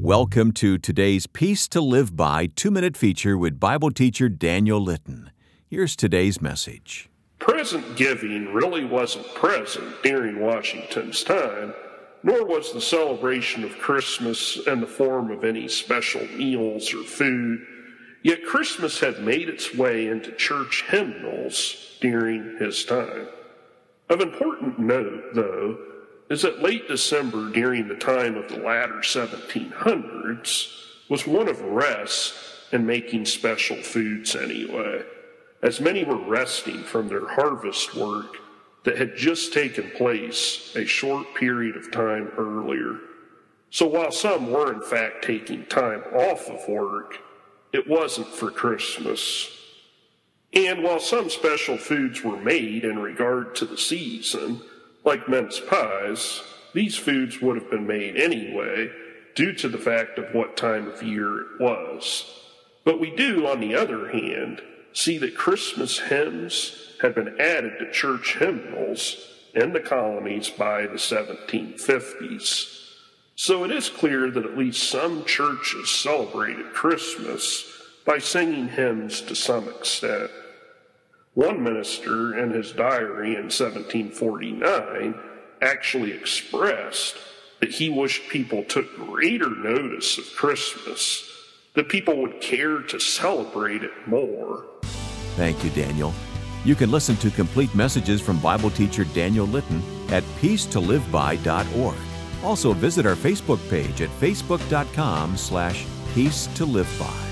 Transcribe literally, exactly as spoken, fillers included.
Welcome to today's Peace to Live By two-minute feature with Bible teacher Daniel Litton. Here's today's message. Present giving really wasn't present during Washington's time, nor was the celebration of Christmas in the form of any special meals or food. Yet Christmas had made its way into church hymnals during his time. Of important note, though, is that late December during the time of the latter seventeen hundreds was one of rest and making special foods anyway, as many were resting from their harvest work that had just taken place a short period of time earlier. So while some were in fact taking time off of work, it wasn't for Christmas. And while some special foods were made in regard to the season, like mince pies, these foods would have been made anyway due to the fact of what time of year it was. But we do, on the other hand, see that Christmas hymns had been added to church hymnals in the colonies by the seventeen fifties. So it is clear that at least some churches celebrated Christmas by singing hymns to some extent. One minister in his diary in seventeen forty-nine actually expressed that he wished people took greater notice of Christmas, that people would care to celebrate it more. Thank you, Daniel. You can listen to complete messages from Bible teacher Daniel Litton at peace to live by dot org. Also visit our Facebook page at facebook dot com slash peace to live by.